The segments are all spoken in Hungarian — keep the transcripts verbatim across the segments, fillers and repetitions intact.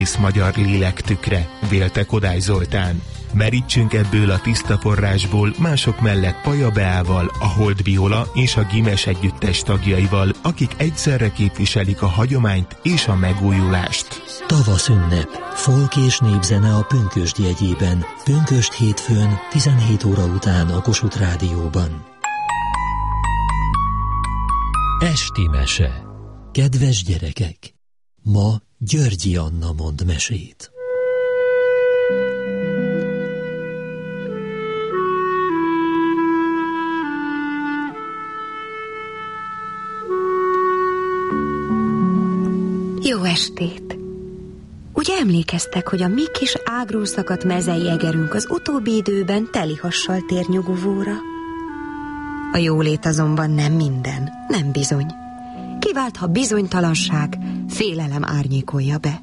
egész magyar lélektükre, vélte Kodály Zoltán. Merítsünk ebből a tiszta forrásból mások mellett Paja Beával, a Hold Viola és a Gimes együttes tagjaival, akik egyszerre képviselik a hagyományt és a megújulást. Tavasz ünnep, folk és népzene a Pünkösd jegyében. Pünkösd hétfőn, tizenhét óra után a Kossuth Rádióban. Esti mese. Kedves gyerekek! Ma Györgyi Anna mond mesét. Jó estét! Ugye emlékeztek, hogy a mi kis ágról szakadt mezei egerünk az utóbbi időben telihassal tér nyugovóra? A jólét azonban nem minden, nem bizony. Kivált, ha bizonytalanság, félelem árnyékolja be.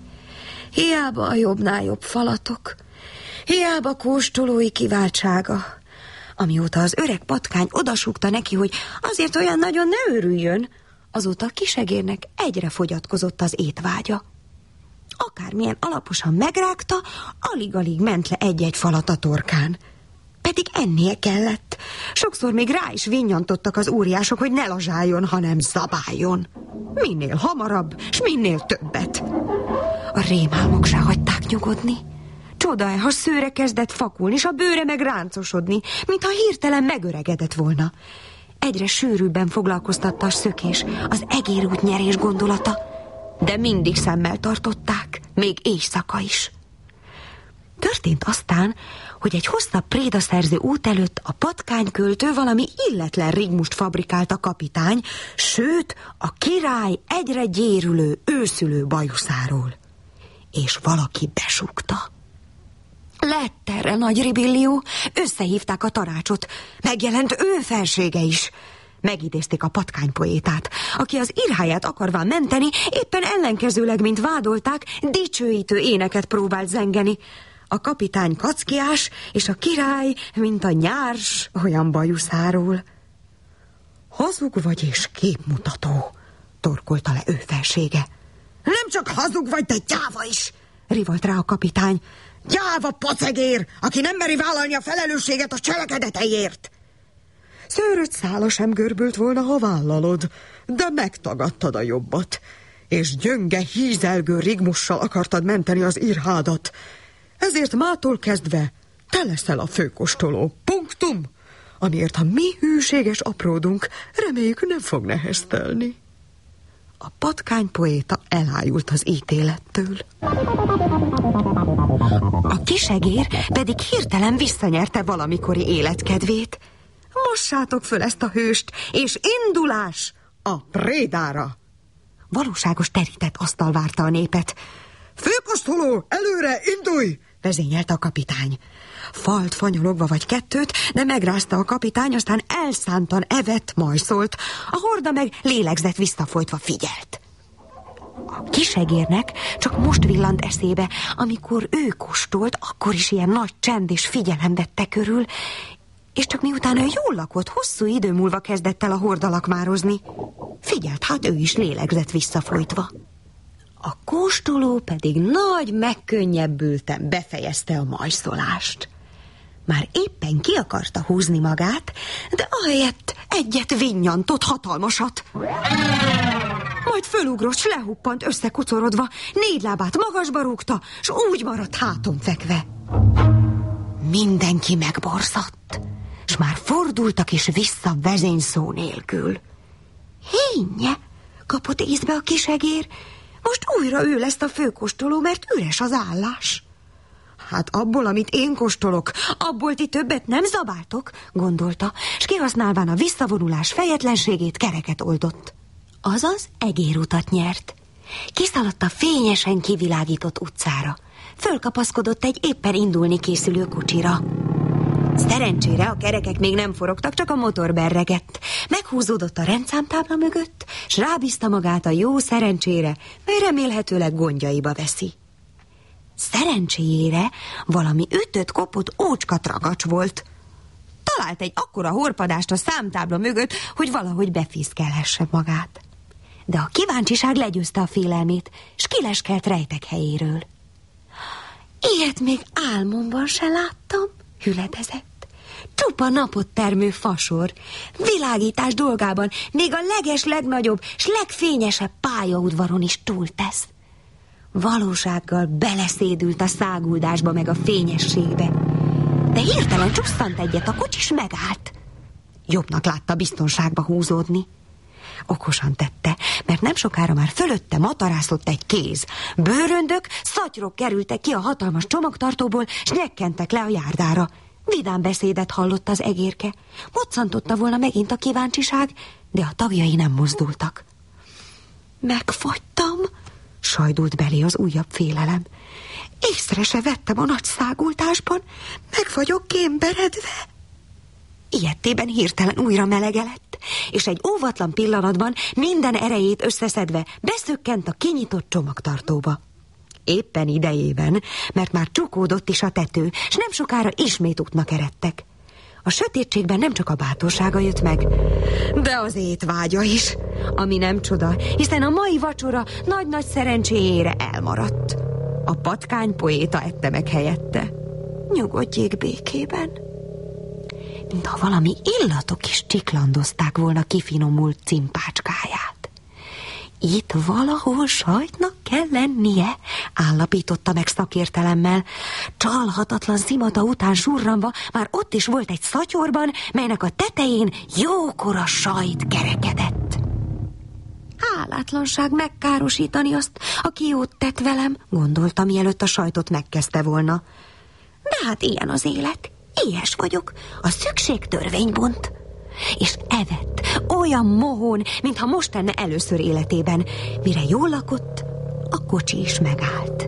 Hiába a jobbnál jobb falatok, hiába kóstolói kiváltsága. Amióta az öreg patkány odasúgta neki, hogy azért olyan nagyon ne örüljön, azóta a kisegérnek egyre fogyatkozott az étvágya. Akármilyen alaposan megrágta, alig-alig ment le egy-egy falat a torkán. Pedig ennie kellett. Sokszor még rá is vinnyantottak az óriások, hogy ne lazsáljon, hanem zabáljon. Minél hamarabb, s minél többet. A rémálmok se hagyták nyugodni. Csoda-e, ha szőre kezdett fakulni, s a bőre meg ráncosodni, mintha hirtelen megöregedett volna. Egyre sűrűbben foglalkoztatta a szökés, az egérút nyerés gondolata, de mindig szemmel tartották, még éjszaka is. Történt aztán, hogy egy hosszabb prédaszerző út előtt a patkányköltő valami illetlen rigmust fabrikált a kapitány, sőt, a király egyre gyérülő, őszülő bajuszáról. És valaki besúgta. Lett erre nagy ribillió, összehívták a tanácsot, megjelent ő felsége is. Megidézték a patkánypoétát, aki az irháját akarván menteni, éppen ellenkezőleg, mint vádolták, dicsőítő éneket próbált zengeni. A kapitány kackiás, és a király, mint a nyárs, olyan bajuszáról. Hazug vagy és képmutató, torkolta le ő felsége. Nem csak hazug vagy, de gyáva is, rivolt rá a kapitány. Gyáva pacegér, aki nem meri vállalni a felelősséget a cselekedeteiért. Szőröt szála sem görbült volna, ha vállalod, de megtagadtad a jobbat, és gyönge, hízelgő rigmussal akartad menteni az irhádat. Ezért mától kezdve te leszel a főkóstoló. Punktum! Amiért, ha mi hűséges apródunk, reméljük nem fog neheztelni. A patkánypoéta elájult az ítélettől. A kisegér pedig hirtelen visszanyerte valamikori életkedvét. Mossátok föl ezt a hőst, és indulás a prédára! Valóságos terített asztal várta a népet. Főkóstoló, előre, indulj! Vezényelte a kapitány. Falt fanyologva vagy kettőt, de megrázta a kapitány, aztán elszántan evett, majszolt. A horda meg lélegzett visszafolytva figyelt. A kisegérnek csak most villant eszébe, amikor ő kóstolt, akkor is ilyen nagy csend és figyelem vette körül, és csak miután ő jól lakott, hosszú idő múlva kezdett el a horda lakmározni. Figyelt, hát ő is lélegzett visszafolytva. A kóstoló pedig nagy megkönnyebbülten befejezte a majszolást. Már éppen ki akarta húzni magát, de ahelyett egyet vinnyantott hatalmasat. Majd fölugrott, s lehuppant összekucorodva, négy lábát magasba rúgta, s úgy maradt háton fekve. Mindenki megborzadt, s már fordultak is vissza vezényszó nélkül. Hénye, kapott észbe a kisegér, most újra ő lesz a főkóstoló, mert üres az állás. Hát abból, amit én kóstolok, abból ti többet nem zabáltok, gondolta, s kihasználván a visszavonulás fejetlenségét kereket oldott. Azaz egérutat nyert. Kiszaladt a fényesen kivilágított utcára. Fölkapaszkodott egy éppen indulni készülő kocsira. Szerencsére a kerekek még nem forogtak, csak a motor berregett. Meghúzódott a rendszámtábla mögött, s rábízta magát a jó szerencsére, mely remélhetőleg gondjaiba veszi. Szerencséjére valami ütött, kopott ócska tragacs volt. Talált egy akkora horpadást a számtábla mögött, hogy valahogy befészkelhesse magát. de a kíváncsiság legyőzte a félelmét, s kileskelt rejtek helyéről. Ilyet még álmomban se láttam, hüledezett. Csupa napot termő fasor, világítás dolgában még a leges legnagyobb s legfényesebb pályaudvaron is túltesz. Valósággal beleszédült a száguldásba meg a fényességbe, de hirtelen csusszant egyet, a kocsis megállt. Jobbnak látta biztonságba húzódni. Okosan tette, mert nem sokára már fölötte matarászott egy kéz. Bőröndök, szatyrok kerültek ki a hatalmas csomagtartóból, s nyekkentek le a járdára. Vidám beszédet hallott az egérke. Moccantotta volna megint a kíváncsiság, de a tagjai nem mozdultak. Megfagytam, sajdult belé az újabb félelem. Észre se vettem a nagy szágultásban, meg vagyok kémberedve. Ilyettében hirtelen újra melege lett, és egy óvatlan pillanatban minden erejét összeszedve beszökkent a kinyitott csomagtartóba. Éppen idejében, mert már csukódott is a tető, s nem sokára ismét útnak eredtek. A sötétségben nem csak a bátorsága jött meg, de az étvágya is, ami nem csoda, hiszen a mai vacsora nagy-nagy szerencséjére elmaradt. A patkány poéta ette meg helyette. Nyugodjék békében. Mintha valami illatok is csiklandozták volna kifinomult cimpácskáját. Itt valahol sajtnak kell lennie, állapította meg szakértelemmel. Csalhatatlan szimata után surranva már ott is volt egy szatyorban, melynek a tetején jókora sajt kerekedett. Hálátlanság megkárosítani azt, aki jót tett velem, gondolta, mielőtt a sajtot megkezdte volna. De hát ilyen az élet. Ilyes vagyok, a szükség törvénybont. És evett, olyan mohón, mintha most tenne először életében. Mire jól lakott, a kocsi is megállt.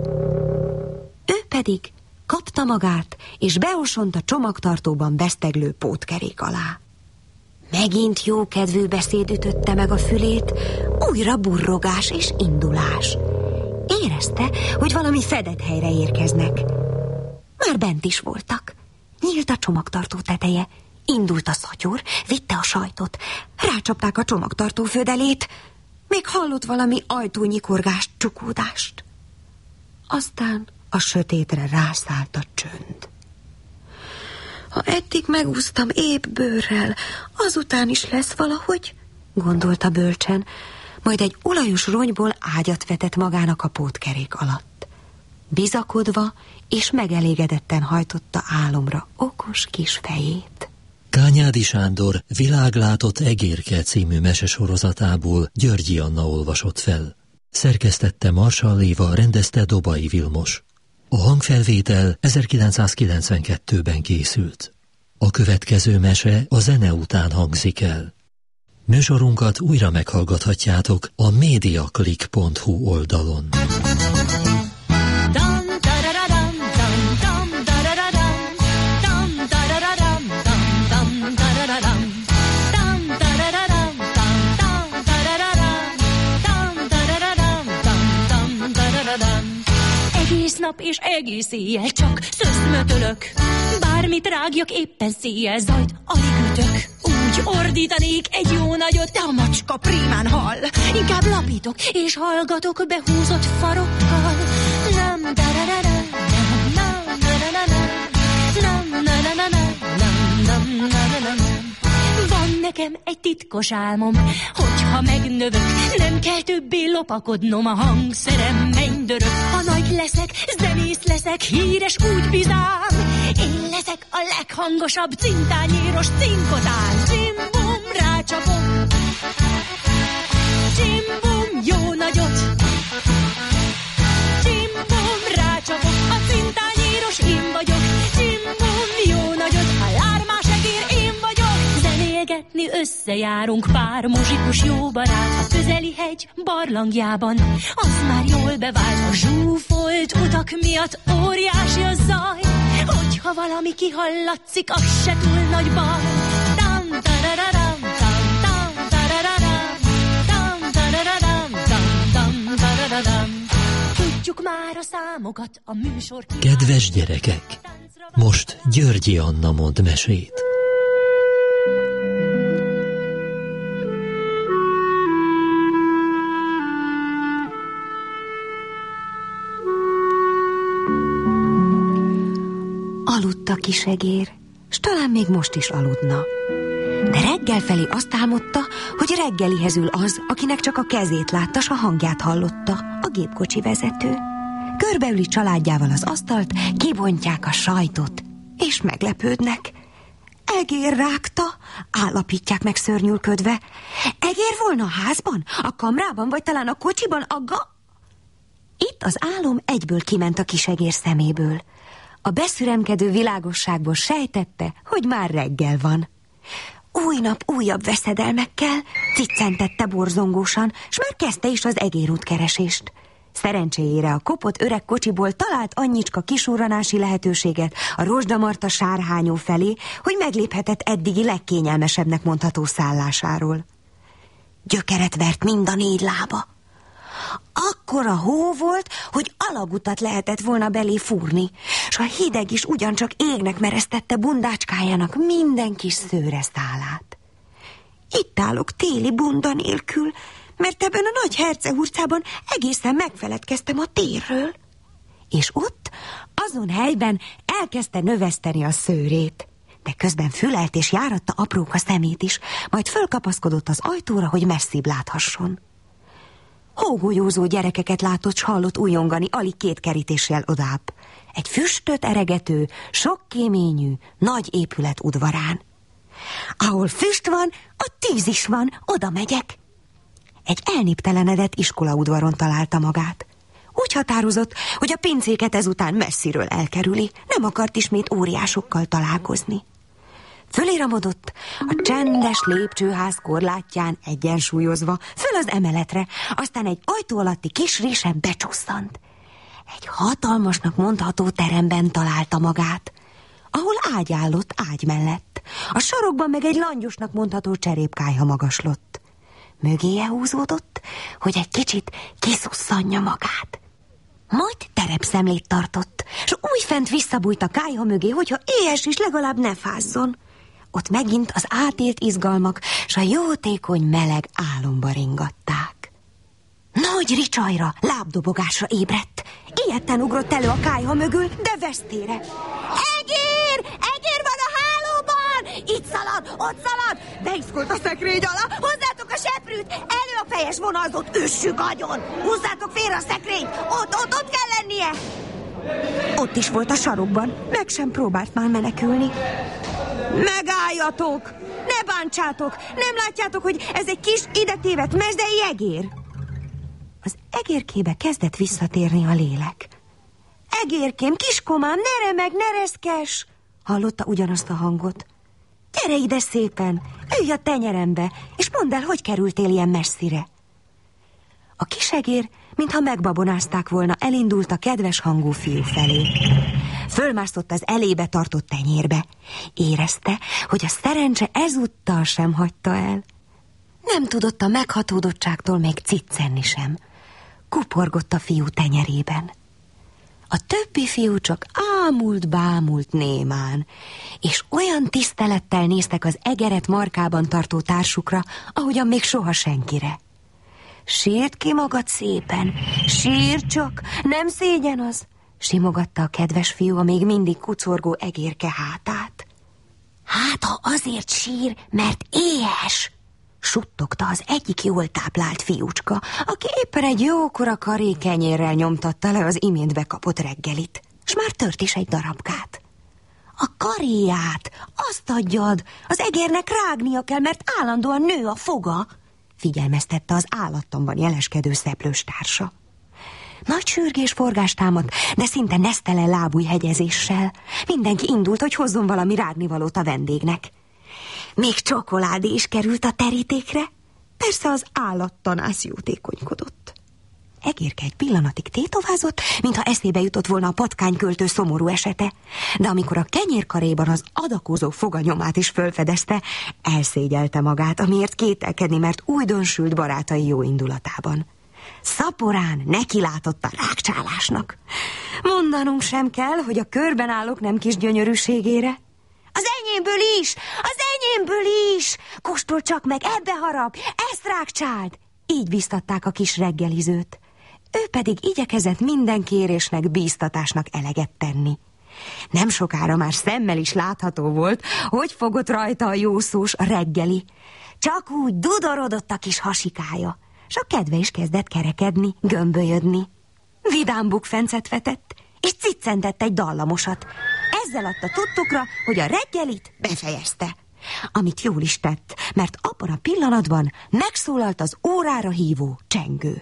Ő pedig kapta magát, és beosont a csomagtartóban veszteglő pótkerék alá. Megint jókedvű beszéd ütötte meg a fülét, újra burrogás és indulás. Érezte, hogy valami fedett helyre érkeznek. Már bent is voltak. Nyílt a csomagtartó teteje, indult a szatyor, vitte a sajtot, rácsapták a csomagtartó födelét, még hallott valami ajtónyikorgást, csukódást. Aztán a sötétre rászállt a csönd. Ha eddig megúsztam épp bőrrel, azután is lesz valahogy, gondolta bölcsen, majd egy olajos ronyból ágyat vetett magának a pótkerék alatt. Bizakodva és megelégedetten hajtotta álomra okos kis fejét. Kányádi Sándor Világlátott egérke című mesesorozatából Györgyi Anna olvasott fel. Szerkesztette Marsall Éva, rendezte Dobai Vilmos. A hangfelvétel ezerkilencszázkilencvenkettőben készült. A következő mese a zene után hangzik el. Műsorunkat újra meghallgathatjátok a mediaclick pont hu oldalon. Egész nap és egész éjjel csak szöszmötölök. Bármit rágjak, éppen széjjel zajt alig ütök. Úgy ordítanék egy jó nagyot, de a macska prímán hall. Inkább lapítok és hallgatok behúzott farokkal. Nem, da-da-da-da, nem, da-da-da-da, nem, da-da-da-da, nem, da-da-da-da. Van nekem egy titkos álmom, hogyha megnövök, nem kell többé lopakodnom, a hangszerem mennydörög. Ha nagy leszek, zenész leszek, híres úgy bizám, én leszek a leghangosabb cintányéros cinkotán. Csimbum, rácsapom, csimbum, jó nagyot, csimbum, rácsapom, a cintányéros én vagyok, csimbum, jó nagyot, a lármás egér én vagyok. Zenélgetni összejárunk pár muzsikus jó barát, a közeli hegy barlangjában, az már jól bevált. A zsúfolt utak miatt óriási a zaj, hogyha valami kihallatszik, az se túl nagy baj. Tam, tararadam, tam, tam, tararadam, tam, tararadam, tam, tam, tararadam. Tudjuk már a számokat, a műsor... Kedves gyerekek, most Györgyi Anna mond mesét. Aludt a kisegér, s talán még most is aludna. De reggel felé azt álmodta, hogy reggelihez ül az, akinek csak a kezét látta, s a hangját hallotta, a gépkocsi vezető. Körbeüli családjával az asztalt, kibontják a sajtot, és meglepődnek. Egér rágta, állapítják meg szörnyűködve. Egér volna a házban, a kamrában, vagy talán a kocsiban, a ga... Itt az álom egyből kiment a kisegér szeméből. A beszüremkedő világosságból sejtette, hogy már reggel van. Új nap újabb veszedelmekkel, ciccentette borzongósan, s már kezdte is az egérútkeresést. Szerencséjére a kopott öreg kocsiból talált annyicska kisurranási lehetőséget a Rozsdamarta sárhányó felé, hogy megléphetett eddigi legkényelmesebbnek mondható szállásáról. Gyökeret vert mind a négy lába. Akkora hó volt, hogy alagutat lehetett volna belé fúrni, s a hideg is ugyancsak égnek meresztette bundácskájának minden kis szőre szálát. Itt állok téli bunda nélkül, mert ebben a nagy hercehurcában egészen megfeledkeztem a térről. És ott, azon helyben elkezdte növeszteni a szőrét, de közben fülelt és járatta apróka szemét is, majd fölkapaszkodott az ajtóra, hogy messzibb láthasson. Hógolyózó gyerekeket látott, s hallott újongani alig két kerítéssel odább. Egy füstöt eregető, sok kéményű, nagy épület udvarán. Ahol füst van, ott tűz is van, oda megyek. Egy elnéptelenedett iskolaudvaron találta magát. Úgy határozott, hogy a pincéket ezután messziről elkerüli, nem akart ismét óriásokkal találkozni. Föléramodott, a csendes lépcsőház korlátján egyensúlyozva, föl az emeletre, aztán egy ajtó alatti kis résen becsusszant. Egy hatalmasnak mondható teremben találta magát, ahol ágy állott ágy mellett, a sarokban meg egy langyosnak mondható cserépkályha magaslott. Mögéje húzódott, hogy egy kicsit kiszusszanja magát. Majd terepszemlét tartott, s újfent visszabújt a kályha mögé, hogyha éhes is legalább ne fázzon. Ott megint az átélt izgalmak, s a jótékony meleg álomba ringatták. Nagy ricsajra, lábdobogásra ébredt. Ilyetten ugrott elő a kályha mögül, de vesztére. Egér! Egér van a hálóban! Itt szalad, ott szalad! Beiszkolt a szekrény alá! Hozzátok a seprűt! Elő a fejes vonalzót! Üssük agyon! Húzzátok félre a szekrényt! Ott, ott, ott kell lennie! Ott is volt a sarokban, meg sem próbált már menekülni. Megálljatok! Ne bántsátok! Nem látjátok, hogy ez egy kis idetévedt mezei egér? Az egérkébe kezdett visszatérni a lélek. Egérkém, kiskomám, ne remeg, ne reszkes! Hallotta ugyanazt a hangot. Gyere ide szépen, ülj a tenyerembe, és mondd el, hogy kerültél ilyen messzire. A kisegér, mintha megbabonázták volna, elindult a kedves hangú fiú felé. Fölmászott az elébe tartott tenyérbe. Érezte, hogy a szerencse ezúttal sem hagyta el. Nem tudott a meghatódottságtól még ciccenni sem. Kuporgott a fiú tenyerében. A többi fiú csak ámult-bámult némán, és olyan tisztelettel néztek az egeret markában tartó társukra, ahogyan még soha senkire. Sírd ki magad szépen, sírd csak, nem szégyen az, simogatta a kedves fiú a még mindig kucorgó egérke hátát. Hát, ha azért sír, mert éhes, suttogta az egyik jól táplált fiúcska, aki éppen egy jókora karékenyérrel nyomtatta le az imént bekapott reggelit, s már tört is egy darabkát. A karéját, azt adjad, az egérnek rágnia kell, mert állandóan nő a foga, figyelmeztette az állattomban jeleskedő szeplős társa. Nagy sürgés forgás támadt, de szinte nesztelen lábúj hegyezéssel. Mindenki indult, hogy hozzon valami rágnivalót a vendégnek. Még csokoládé is került a terítékre. Persze az állattanász jótékonykodott. Egérke egy pillanatig tétovázott, mintha eszébe jutott volna a patkányköltő szomorú esete, de amikor a kenyérkaréban az adakozó foganyomát is fölfedezte, elszégyelte magát, amiért kételkedni, mert újdonsült barátai jó indulatában. Szaporán nekilátott a rágcsálásnak. Mondanunk sem kell, hogy a körben állok nem kis gyönyörűségére. Az enyémből is, az enyémből is! Kóstolj csak meg, ebbe harap, ezt rágcsáld! Így biztatták a kis reggelizőt. Ő pedig igyekezett minden kérésnek, bíztatásnak eleget tenni. Nem sokára már szemmel is látható volt, hogy fogott rajta a jószós reggeli. Csak úgy dudorodott a kis hasikája, s a kedve is kezdett kerekedni, gömbölyödni. Vidám bukfencet vetett, és ciccentett egy dallamosat. Ezzel adta tudtukra, hogy a reggelit befejezte. Amit jól is tett, mert abban a pillanatban megszólalt az órára hívó csengő.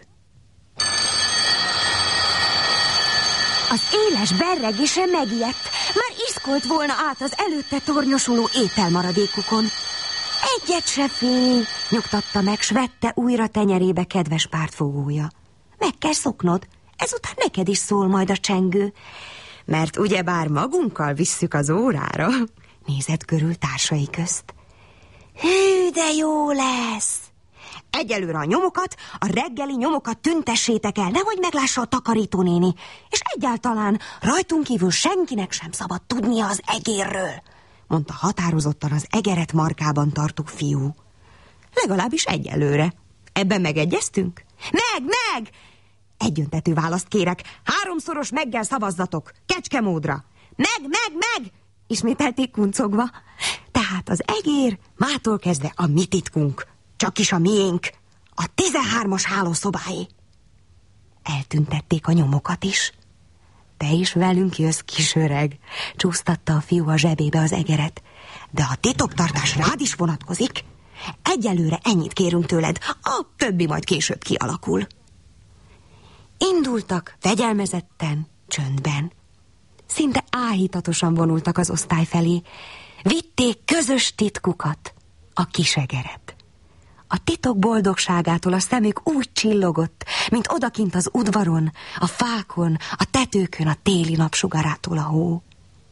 Az éles berregése megijedt, már iszkolt volna át az előtte tornyosuló ételmaradékukon. Egyet se félj, nyugtatta meg, s vette újra tenyerébe kedves pártfogója. Meg kell szoknod, ezután neked is szól majd a csengő, mert ugyebár magunkkal visszük az órára. Nézett körül társai közt. Hű, de jó lesz! Egyelőre a nyomokat, a reggeli nyomokat tüntessétek el, nehogy meglássa a takarítónéni, és egyáltalán rajtunk kívül senkinek sem szabad tudnia az egérről, mondta határozottan az egeret markában tartó fiú. Legalábbis egyelőre. Ebben megegyeztünk? Meg, meg! Egyöntetű választ kérek, háromszoros meggel szavazzatok, kecskemódra. Meg, meg, meg! Ismételték kuncogva. Tehát az egér mától kezdve a mi titkunk, csak is a miénk, a tizenhármas hálószobáé. Eltüntették a nyomokat is. Te is velünk jössz, kis öreg, csúsztatta a fiú a zsebébe az egeret. De a titoktartás rád is vonatkozik. Egyelőre ennyit kérünk tőled, a többi majd később kialakul. Indultak fegyelmezetten, csöndben. Szinte áhítatosan vonultak az osztály felé. Vitték közös titkukat, a kisegeret. A titok boldogságától a szemük úgy csillogott, mint odakint az udvaron, a fákon, a tetőkön a téli napsugarától a hó.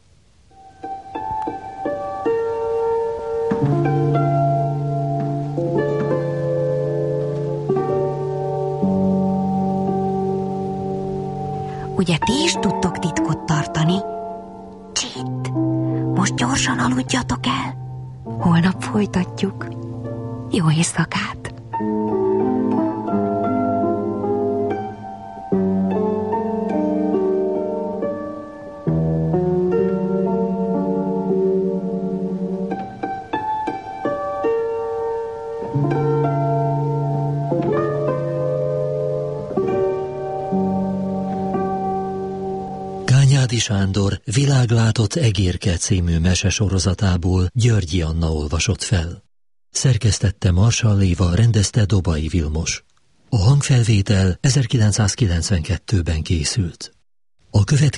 Ugye ti is tudtok titkot tartani? Csitt, most gyorsan aludjatok el. Holnap folytatjuk. Jó éjszakát! Kányádi Sándor Világlátott egérke című mesesorozatából Györgyi Anna olvasott fel. Szerkesztette Marsally Éva, rendezte Dobai Vilmos. A hangfelvétel ezerkilencszázkilencvenkettőben készült. A következő